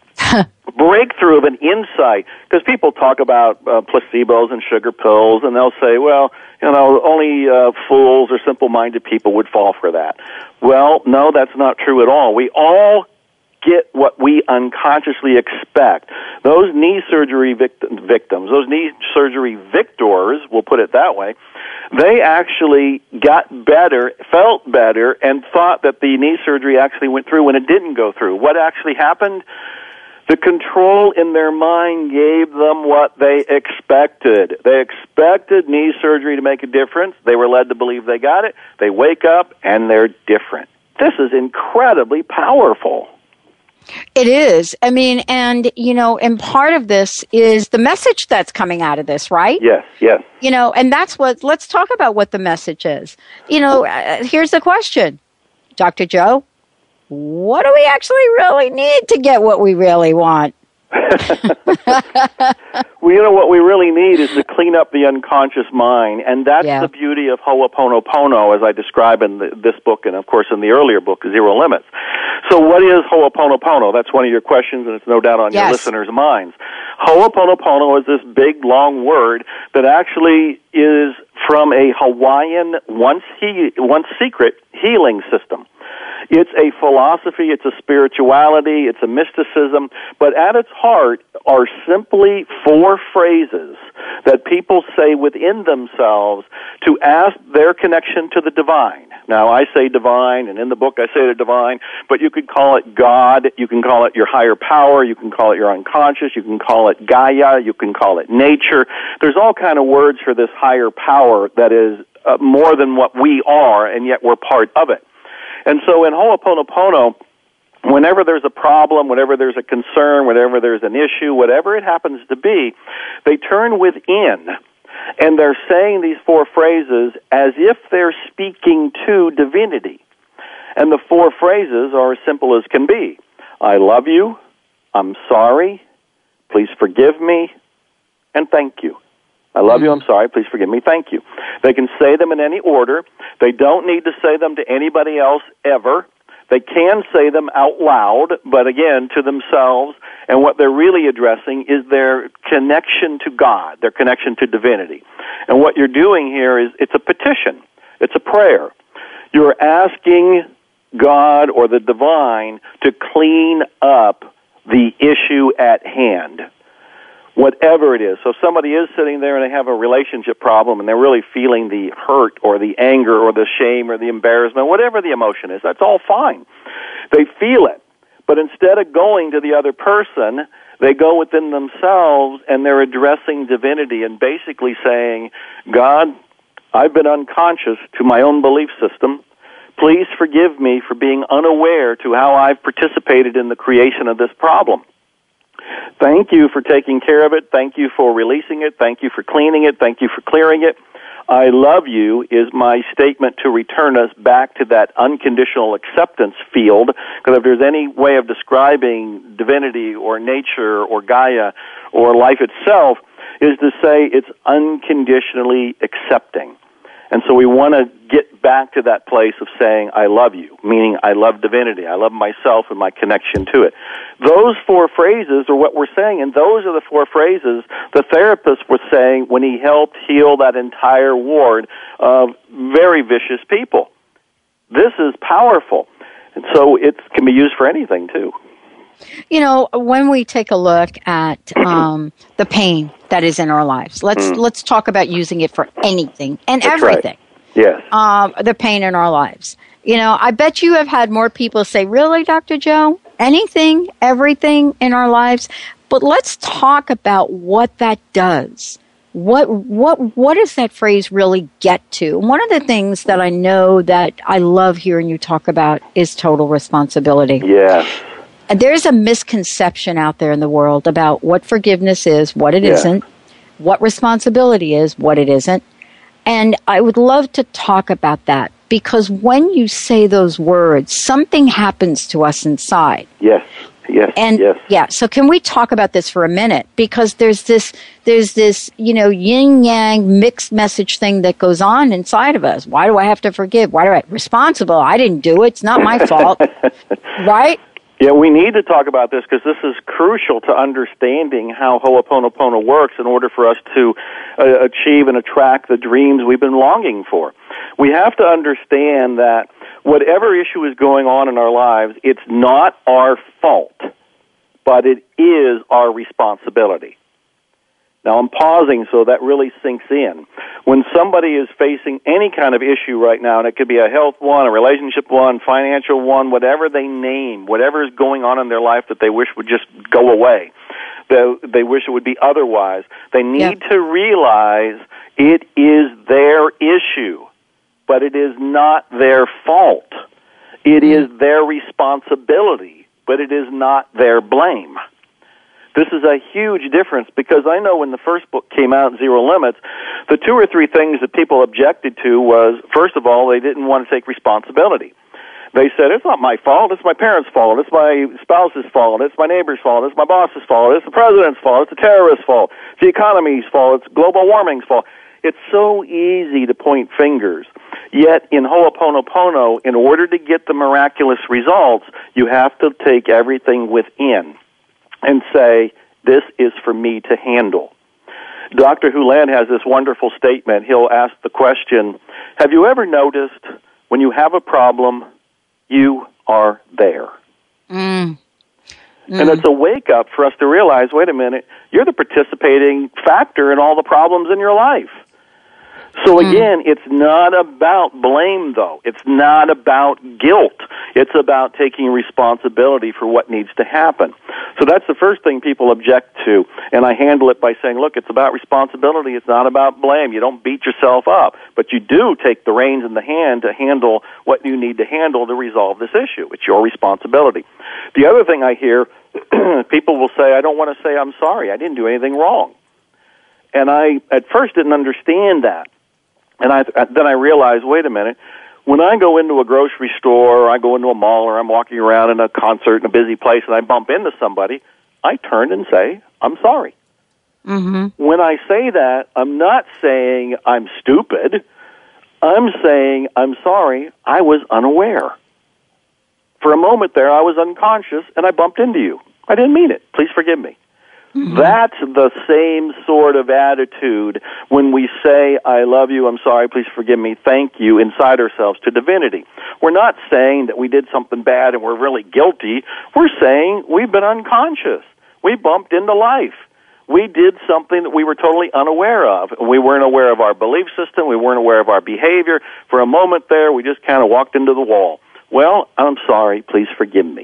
breakthrough of an insight, because people talk about uh, placebos and sugar pills, and they'll say, well, you know, only uh, fools or simple-minded people would fall for that. Well, no, that's not true at all. We all get what we unconsciously expect. Those knee surgery vict- victims, those knee surgery victors, we'll put it that way, they actually got better, felt better, and thought that the knee surgery actually went through when it didn't go through. What actually happened? The control in their mind gave them what they expected. They expected knee surgery to make a difference. They were led to believe they got it. They wake up, and they're different. This is incredibly powerful. It is. I mean, and, you know, and part of this is the message that's coming out of this, right? Yes, yes. You know, and that's what, let's talk about what the message is. You know, uh, here's the question, Doctor Joe. What do we actually really need to get what we really want? Well, you know, what we really need is to clean up the unconscious mind, and that's Yeah. the beauty of Ho'oponopono, as I describe in the, this book and, of course, in the earlier book, Zero Limits. So what is Ho'oponopono? That's one of your questions, and it's no doubt on Yes. your listeners' minds. Ho'oponopono is this big, long word that actually is from a Hawaiian, once, he, once secret healing system. It's a philosophy, it's a spirituality, it's a mysticism, but at its heart are simply four phrases that people say within themselves to ask their connection to the divine. Now, I say divine, and in the book I say the divine, but you could call it God, you can call it your higher power, you can call it your unconscious, you can call it Gaia, you can call it nature. There's all kind of words for this higher power that is uh, more than what we are, and yet we're part of it. And so in Ho'oponopono, whenever there's a problem, whenever there's a concern, whenever there's an issue, whatever it happens to be, they turn within, and they're saying these four phrases as if they're speaking to divinity. And the four phrases are as simple as can be. I love you, I'm sorry, please forgive me, and thank you. I love you, I'm sorry, please forgive me, thank you. They can say them in any order. They don't need to say them to anybody else ever. They can say them out loud, but again, to themselves, and what they're really addressing is their connection to God, their connection to divinity. And what you're doing here is, it's a petition. It's a prayer. You're asking God or the divine to clean up the issue at hand. Whatever it is. So somebody is sitting there and they have a relationship problem and they're really feeling the hurt or the anger or the shame or the embarrassment, whatever the emotion is, that's all fine. They feel it. But instead of going to the other person, They go within themselves and they're addressing divinity and basically saying, God, I've been unconscious to my own belief system. Please forgive me for being unaware to how I've participated in the creation of this problem. Thank you for taking care of it. Thank you for releasing it. Thank you for cleaning it. Thank you for clearing it. I love you is my statement to return us back to that unconditional acceptance field, because if there's any way of describing divinity or nature or Gaia or life itself, is to say it's unconditionally accepting. And so we want to get back to that place of saying, I love you, meaning I love divinity, I love myself and my connection to it. Those four phrases are what we're saying, and those are the four phrases the therapist was saying when he helped heal that entire ward of very vicious people. This is powerful, and so it can be used for anything, too. You know, when we take a look at um, the pain that is in our lives, let's mm. let's talk about using it for anything and That's everything. Right. Yes. Um, the pain in our lives. You know, I bet you have had more people say, really, Doctor Joe? Anything, everything in our lives? But let's talk about what that does. What what what does that phrase really get to? One of the things that I know that I love hearing you talk about is total responsibility. Yes. And there's a misconception out there in the world about what forgiveness is, what it yeah. isn't, what responsibility is, what it isn't. And I would love to talk about that, because when you say those words, something happens to us inside. Yes. Yes. And yes. yeah, so can we talk about this for a minute? Because there's this there's this, you know, yin yang mixed message thing that goes on inside of us. Why do I have to forgive? Why do I responsible? I didn't do it. It's not my fault. Right? Yeah, we need to talk about this because this is crucial to understanding how Ho'oponopono works in order for us to uh, achieve and attract the dreams we've been longing for. We have to understand that whatever issue is going on in our lives, it's not our fault, but it is our responsibility. Now, I'm pausing so that really sinks in. When somebody is facing any kind of issue right now, and it could be a health one, a relationship one, financial one, whatever they name, whatever is going on in their life that they wish would just go away, they, they wish it would be otherwise, they need yep. to realize it is their issue, but it is not their fault. It is their responsibility, but it is not their blame. This is a huge difference, because I know when the first book came out, Zero Limits, the two or three things that people objected to was, first of all, they didn't want to take responsibility. They said, it's not my fault, it's my parents' fault, it's my spouse's fault, it's my neighbor's fault, it's my boss's fault, it's the president's fault, it's the terrorist's fault, it's the economy's fault, it's global warming's fault. It's so easy to point fingers. Yet in Ho'oponopono, in order to get the miraculous results, you have to take everything within and say, this is for me to handle. Doctor Huland has this wonderful statement. He'll ask the question, have you ever noticed when you have a problem, you are there? Mm. Mm. And it's a wake-up for us to realize, wait a minute, you're the participating factor in all the problems in your life. So again, it's not about blame, though. It's not about guilt. It's about taking responsibility for what needs to happen. So that's the first thing people object to, and I handle it by saying, look, it's about responsibility. It's not about blame. You don't beat yourself up, but you do take the reins in the hand to handle what you need to handle to resolve this issue. It's your responsibility. The other thing I hear, people will say, I don't want to say I'm sorry. I didn't do anything wrong. And I, at first, didn't understand that. And I, then I realized, wait a minute, when I go into a grocery store, or I go into a mall, or I'm walking around in a concert in a busy place, and I bump into somebody, I turn and say, I'm sorry. Mm-hmm. When I say that, I'm not saying I'm stupid. I'm saying, I'm sorry, I was unaware. For a moment there, I was unconscious, and I bumped into you. I didn't mean it. Please forgive me. Mm-hmm. That's the same sort of attitude when we say, I love you, I'm sorry, please forgive me, thank you, inside ourselves to divinity. We're not saying that we did something bad and we're really guilty. We're saying we've been unconscious. We bumped into life. We did something that we were totally unaware of. We weren't aware of our belief system. We weren't aware of our behavior. For a moment there, we just kind of walked into the wall. Well, I'm sorry, please forgive me.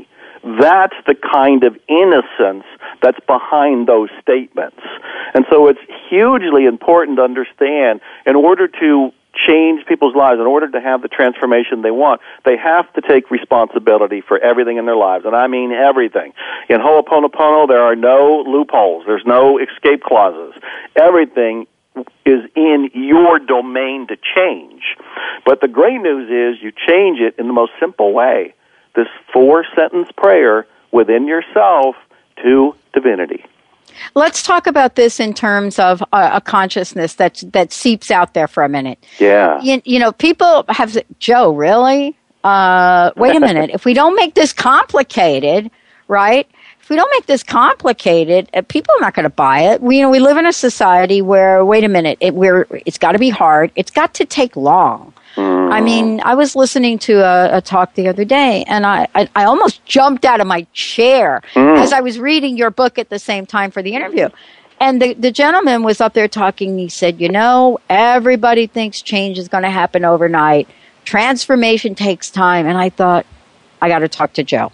That's the kind of innocence that's behind those statements. And so it's hugely important to understand, in order to change people's lives, in order to have the transformation they want, they have to take responsibility for everything in their lives. And I mean everything. In Ho'oponopono, there are no loopholes. There's no escape clauses. Everything is in your domain to change. But the great news is you change it in the most simple way. This four-sentence prayer within yourself to divinity. Let's talk about this in terms of a, a consciousness that that seeps out there for a minute. Yeah. You, you know, people have, Joe, really? Uh, wait a minute. If we don't make this complicated, right? If we don't make this complicated, uh, people are not going to buy it. We, you know, we live in a society where, wait a minute, it, we're, it's got to be hard. It's got to take long. Mm. I mean, I was listening to a, a talk the other day, and I, I, I almost jumped out of my chair mm. as I was reading your book at the same time for the interview. And the, the gentleman was up there talking. He said, you know, everybody thinks change is going to happen overnight. Transformation takes time. And I thought, I got to talk to Joe.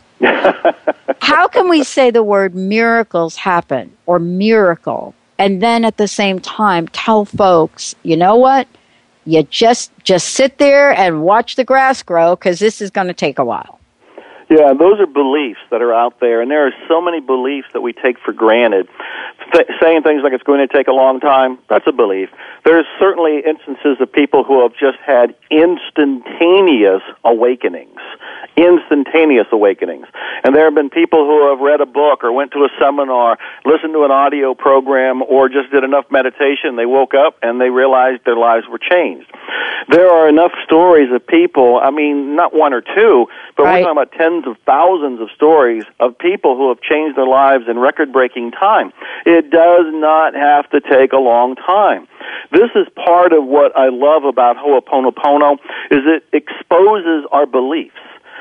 How can we say the word miracles happen or miracle, and then at the same time tell folks, you know what? You just just sit there and watch the grass grow, because this is going to take a while. Yeah, those are beliefs that are out there, and there are so many beliefs that we take for granted. Th- saying things like it's going to take a long time, that's a belief. There's certainly instances of people who have just had instantaneous awakenings. Instantaneous awakenings. And there have been people who have read a book or went to a seminar, listened to an audio program, or just did enough meditation. They woke up and they realized their lives were changed. There are enough stories of people, I mean, not one or two, but right. we're talking about tens of thousands of stories of people who have changed their lives in record-breaking time. It does not have to take a long time. This is part of what I love about Ho'oponopono, is it exposes our beliefs.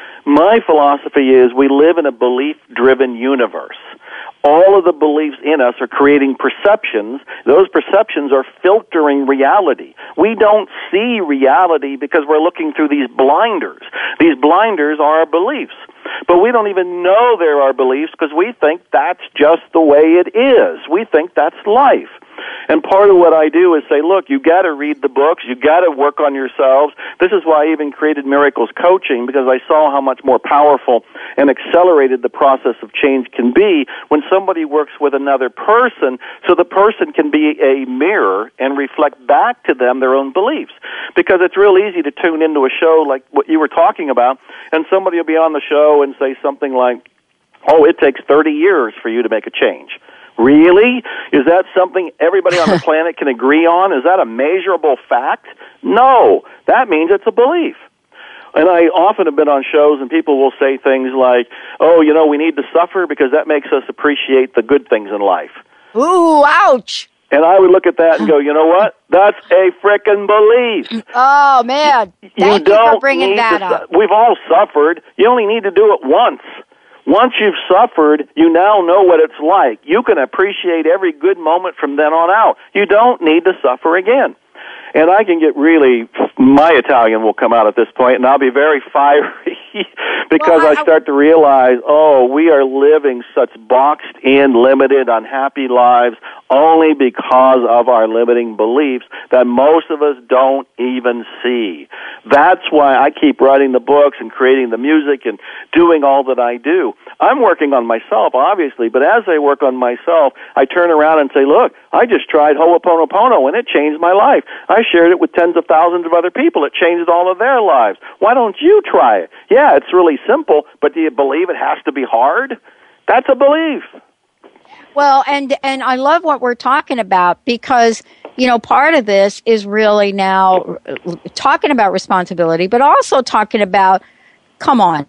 My philosophy is we live in a belief-driven universe. All of the beliefs in us are creating perceptions. Those perceptions are filtering reality. We don't see reality because we're looking through these blinders. These blinders are our beliefs. But we don't even know they're our beliefs because we think that's just the way it is. We think that's life. And part of what I do is say, look, you got to read the books, you got to work on yourselves. This is why I even created Miracles Coaching, because I saw how much more powerful and accelerated the process of change can be when somebody works with another person, so the person can be a mirror and reflect back to them their own beliefs. Because it's real easy to tune into a show like what you were talking about, and somebody will be on the show and say something like, oh, it takes thirty years for you to make a change. Really? Is that something everybody on the planet can agree on? Is that a measurable fact? No. That means it's a belief. And I often have been on shows and people will say things like, oh, you know, we need to suffer because that makes us appreciate the good things in life. Ooh, ouch. And I would look at that and go, you know what? That's a frickin' belief. Oh, man. Thank you, you don't for bringing that to, up. We've all suffered. You only need to do it once. Once you've suffered, you now know what it's like. You can appreciate every good moment from then on out. You don't need to suffer again. And I can get really, my Italian will come out at this point, and I'll be very fiery because well, I, I start to realize, oh, we are living such boxed-in, limited, unhappy lives only because of our limiting beliefs that most of us don't even see. That's why I keep writing the books and creating the music and doing all that I do. I'm working on myself, obviously, but as I work on myself, I turn around and say, look, I just tried Ho'oponopono, and it changed my life. I shared it with tens of thousands of other people. It changed all of their lives. Why don't you try it? Yeah, it's really simple, but do you believe it has to be hard? That's a belief. Well, and and I love what we're talking about because, you know, part of this is really now talking about responsibility, but also talking about, come on,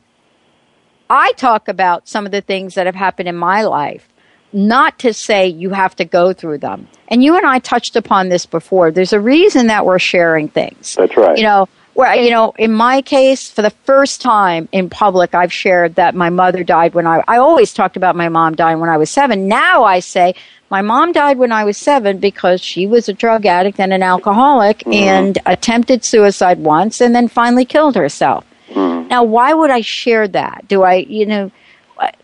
I talk about some of the things that have happened in my life, not to say you have to go through them. And you and I touched upon this before. There's a reason that we're sharing things. That's right. You know, where, you know, in my case, for the first time in public, I've shared that my mother died when I, I always talked about my mom dying when I was seven. Now I say my mom died when I was seven because she was a drug addict and an alcoholic mm-hmm. and attempted suicide once and then finally killed herself. Mm-hmm. Now, why would I share that? Do I, you know,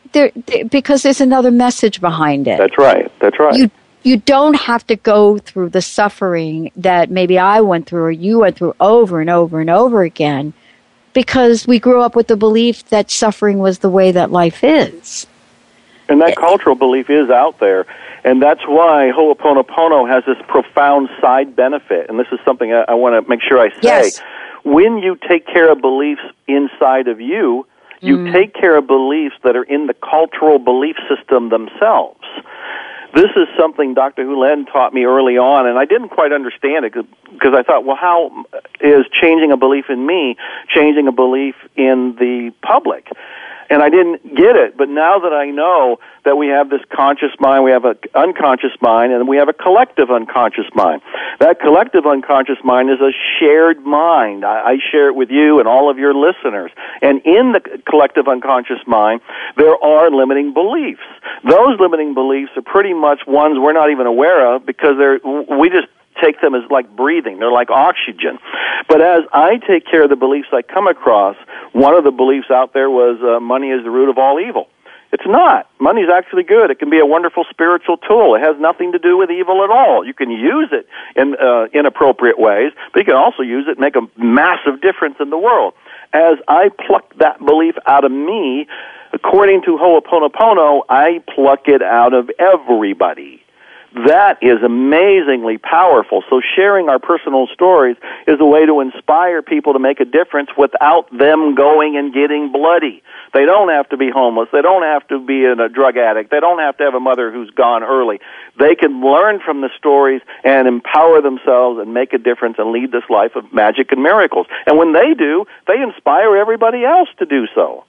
there, there, because there's another message behind it. That's right. That's right. You you don't have to go through the suffering that maybe I went through or you went through over and over and over again, because we grew up with the belief that suffering was the way that life is. And that cultural belief is out there. And that's why Ho'oponopono has this profound side benefit. And this is something I, I want to make sure I say. Yes. When you take care of beliefs inside of you, you mm. take care of beliefs that are in the cultural belief system themselves. This is something Doctor Hulen taught me early on, and I didn't quite understand it because I thought, well, how is changing a belief in me changing a belief in the public? And I didn't get it, but now that I know that we have this conscious mind, we have an unconscious mind, and we have a collective unconscious mind. That collective unconscious mind is a shared mind. I, I share it with you and all of your listeners. And in the collective unconscious mind, there are limiting beliefs. Those limiting beliefs are pretty much ones we're not even aware of because they're we just take them as like breathing. They're like oxygen. But as I take care of the beliefs I come across, one of the beliefs out there was uh, money is the root of all evil. It's not. Money is actually good. It can be a wonderful spiritual tool. It has nothing to do with evil at all. You can use it in uh, inappropriate ways, but you can also use it and make a massive difference in the world. As I pluck that belief out of me, according to Ho'oponopono, I pluck it out of everybody. That is amazingly powerful. So sharing our personal stories is a way to inspire people to make a difference without them going and getting bloody. They don't have to be homeless. They don't have to be a drug addict. They don't have to have a mother who's gone early. They can learn from the stories and empower themselves and make a difference and lead this life of magic and miracles. And when they do, they inspire everybody else to do so.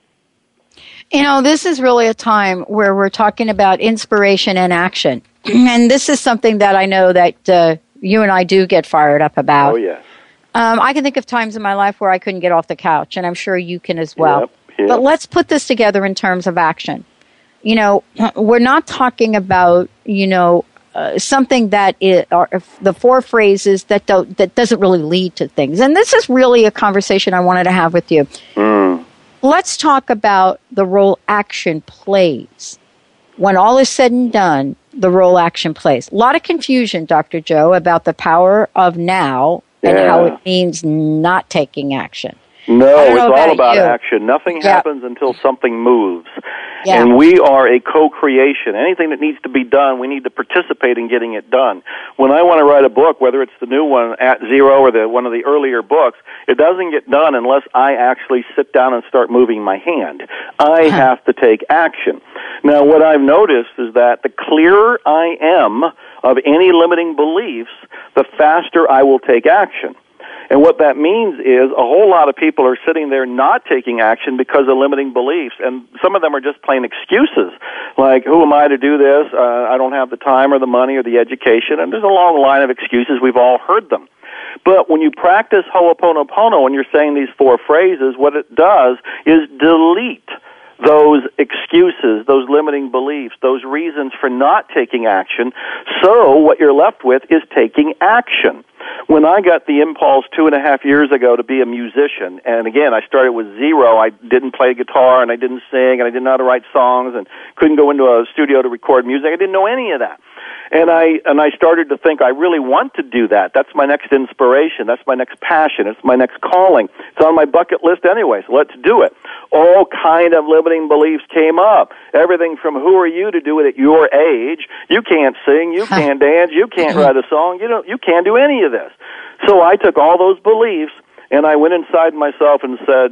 You know, this is really a time where we're talking about inspiration and action. And this is something that I know that uh, you and I do get fired up about. Oh, yes. Um, I can think of times in my life where I couldn't get off the couch, and I'm sure you can as well. Yep, yep. But let's put this together in terms of action. You know, we're not talking about, you know, uh, something that is, are the four phrases that don't, that doesn't really lead to things. And this is really a conversation I wanted to have with you. Mm. Let's talk about the role action plays. When all is said and done, the role action plays. A lot of confusion, Doctor Joe, about the power of now and yeah. how it means not taking action. No, it's all about about you. action. Nothing Yeah. happens until something moves. Yeah. And we are a co-creation. Anything that needs to be done, we need to participate in getting it done. When I want to write a book, whether it's the new one, At Zero, or the one of the earlier books, it doesn't get done unless I actually sit down and start moving my hand. I have to take action. Now, what I've noticed is that the clearer I am of any limiting beliefs, the faster I will take action. And what that means is a whole lot of people are sitting there not taking action because of limiting beliefs, and some of them are just plain excuses, like, who am I to do this? Uh, I don't have the time or the money or the education, and there's a long line of excuses. We've all heard them. But when you practice Ho'oponopono and you're saying these four phrases, what it does is delete those excuses, those limiting beliefs, those reasons for not taking action. So what you're left with is taking action. When I got the impulse two and a half years ago to be a musician, and again, I started with zero. I didn't play guitar, and I didn't sing, and I didn't know how to write songs, and couldn't go into a studio to record music. I didn't know any of that. And I and I started to think, I really want to do that. That's my next inspiration. That's my next passion. It's my next calling. It's on my bucket list anyway, so let's do it. All kind of limiting beliefs came up. Everything from who are you to do it at your age? You can't sing. You can't dance. You can't write a song. You don't. You can't do any of this. So I took all those beliefs and I went inside myself and said,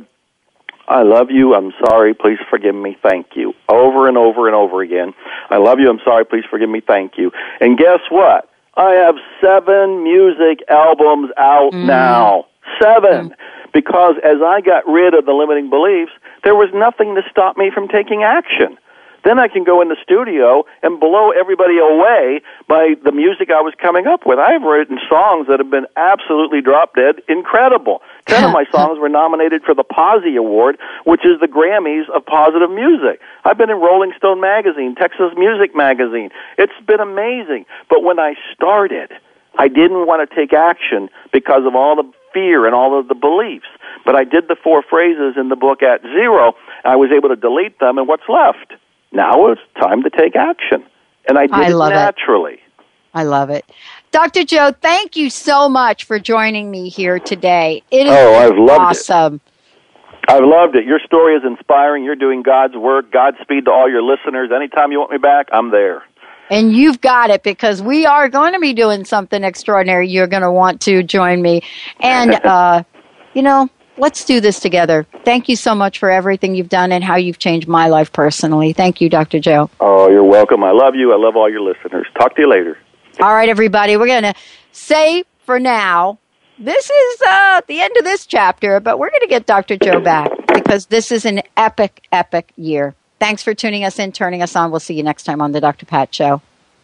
I love you, I'm sorry, please forgive me, thank you. Over and over and over again. I love you, I'm sorry, please forgive me, thank you. And guess what? I have seven music albums out mm. now. Seven. Mm. Because as I got rid of the limiting beliefs, there was nothing to stop me from taking action. Then I can go in the studio and blow everybody away by the music I was coming up with. I've written songs that have been absolutely drop-dead incredible. Ten of my songs were nominated for the Posy Award, which is the Grammys of positive music. I've been in Rolling Stone magazine, Texas Music magazine. It's been amazing. But when I started, I didn't want to take action because of all the fear and all of the beliefs. But I did the four phrases in the book At Zero. I was able to delete them, and what's left? now it's time to take action. And I did I it love naturally. It. I love it. Doctor Joe, thank you so much for joining me here today. It is oh, I've loved awesome. It. I've loved it. Your story is inspiring. You're doing God's work. Godspeed to all your listeners. Anytime you want me back, I'm there. And you've got it, because we are going to be doing something extraordinary. You're going to want to join me. And, uh, you know, let's do this together. Thank you so much for everything you've done and how you've changed my life personally. Thank you, Doctor Joe. Oh, you're welcome. I love you. I love all your listeners. Talk to you later. All right, everybody. We're going to say for now, this is uh, the end of this chapter, but we're going to get Doctor Joe back, because this is an epic, epic year. Thanks for tuning us in, turning us on. We'll see you next time on the Doctor Pat Show.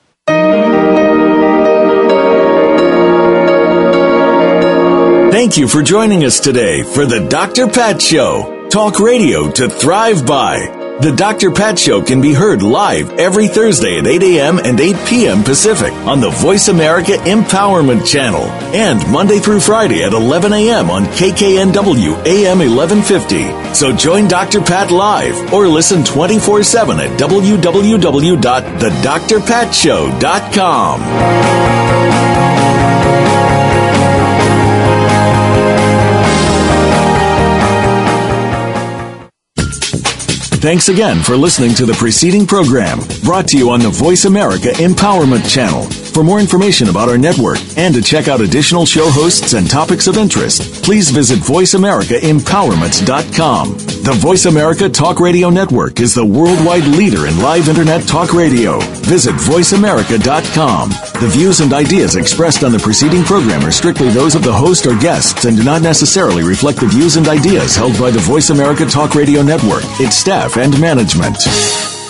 Thank you for joining us today for the Doctor Pat Show. Talk radio to thrive by. The Doctor Pat Show can be heard live every Thursday at eight a.m. and eight p.m. Pacific on the Voice America Empowerment Channel, and Monday through Friday at eleven a.m. on K K N W A M eleven fifty. So join Doctor Pat live or listen twenty-four seven at w w w dot the dr pat show dot com. Thanks again for listening to the preceding program, brought to you on the Voice America Empowerment Channel. For more information about our network and to check out additional show hosts and topics of interest, please visit voice america empowerment dot com. The Voice America Talk Radio Network is the worldwide leader in live Internet talk radio. Visit voice america dot com. The views and ideas expressed on the preceding program are strictly those of the host or guests and do not necessarily reflect the views and ideas held by the Voice America Talk Radio Network, its staff, and management.